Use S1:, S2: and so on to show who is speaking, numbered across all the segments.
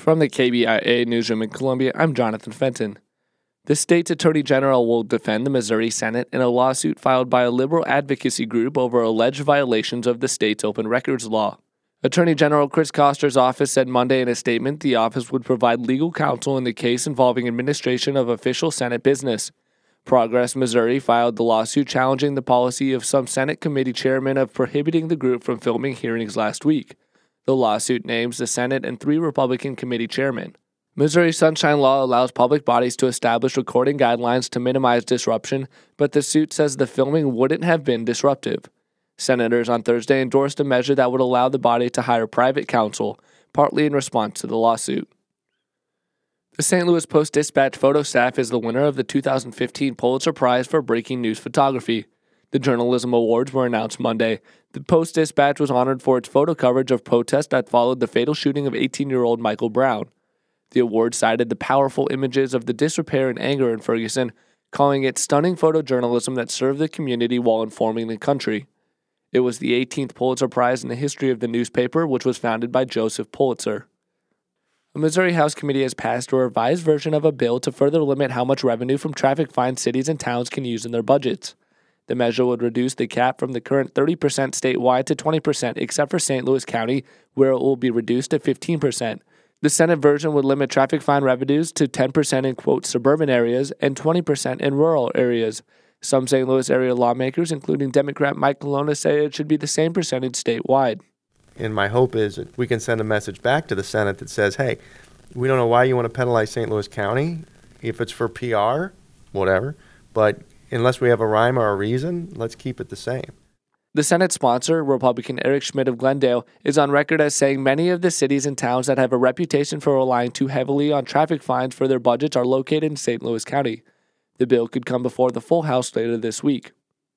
S1: From the KBIA newsroom in Columbia, I'm Jonathan Fenton. The state's attorney general will defend the Missouri Senate in a lawsuit filed by a liberal advocacy group over alleged violations of the state's open records law. Attorney General Chris Koster's office said Monday in a statement the office would provide legal counsel in the case involving administration of official Senate business. Progress Missouri filed the lawsuit challenging the policy of some Senate committee chairmen of prohibiting the group from filming hearings last week. The lawsuit names the Senate and 3 Republican committee chairmen. Missouri Sunshine Law allows public bodies to establish recording guidelines to minimize disruption, but the suit says the filming wouldn't have been disruptive. Senators on Thursday endorsed a measure that would allow the body to hire private counsel, partly in response to the lawsuit. The St. Louis Post-Dispatch photo staff is the winner of the 2015 Pulitzer Prize for Breaking News Photography. The Journalism Awards were announced Monday. The Post-Dispatch was honored for its photo coverage of protests that followed the fatal shooting of 18-year-old Michael Brown. The award cited the powerful images of the disrepair and anger in Ferguson, calling it stunning photojournalism that served the community while informing the country. It was the 18th Pulitzer Prize in the history of the newspaper, which was founded by Joseph Pulitzer. A Missouri House committee has passed a revised version of a bill to further limit how much revenue from traffic fines cities and towns can use in their budgets. The measure would reduce the cap from the current 30% statewide to 20%, except for St. Louis County, where it will be reduced to 15%. The Senate version would limit traffic fine revenues to 10% in, quote, suburban areas and 20% in rural areas. Some St. Louis area lawmakers, including Democrat Mike Colonna, say it should be the same percentage statewide.
S2: And my hope is that we can send a message back to the Senate that says, hey, we don't know why you want to penalize St. Louis County. If it's for PR, whatever. But unless we have a rhyme or a reason, let's keep it the same.
S1: The Senate sponsor, Republican Eric Schmidt of Glendale, is on record as saying many of the cities and towns that have a reputation for relying too heavily on traffic fines for their budgets are located in St. Louis County. The bill could come before the full House later this week.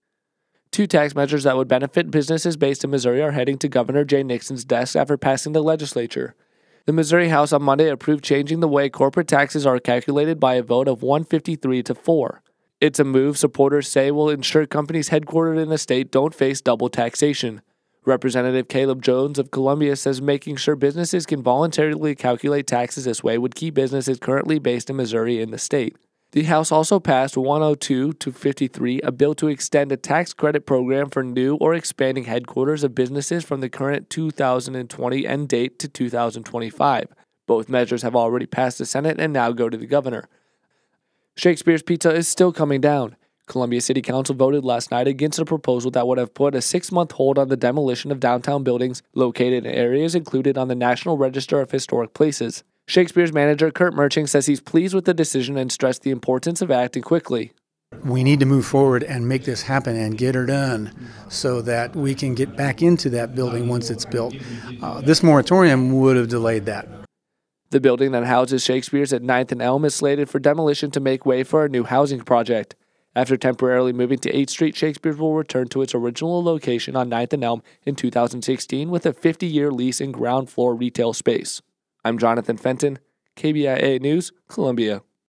S1: 2 tax measures that would benefit businesses based in Missouri are heading to Governor Jay Nixon's desk after passing the legislature. The Missouri House on Monday approved changing the way corporate taxes are calculated by a vote of 153 to 4. It's a move supporters say will ensure companies headquartered in the state don't face double taxation. Representative Caleb Jones of Columbia says making sure businesses can voluntarily calculate taxes this way would keep businesses currently based in Missouri in the state. The House also passed 102 to 53, a bill to extend a tax credit program for new or expanding headquarters of businesses from the current 2020 end date to 2025. Both measures have already passed the Senate and now go to the governor. Shakespeare's Pizza is still coming down. Columbia City Council voted last night against a proposal that would have put a 6-month hold on the demolition of downtown buildings located in areas included on the National Register of Historic Places. Shakespeare's manager Kurt Merching says he's pleased with the decision and stressed the importance of acting quickly.
S3: We need to move forward and make this happen and get her done so that we can get back into that building once it's built. This moratorium would have delayed that.
S1: The building that houses Shakespeare's at 9th and Elm is slated for demolition to make way for a new housing project. After temporarily moving to 8th Street, Shakespeare's will return to its original location on 9th and Elm in 2016 with a 50-year lease in ground floor retail space. I'm Jonathan Fenton, KBIA News, Columbia.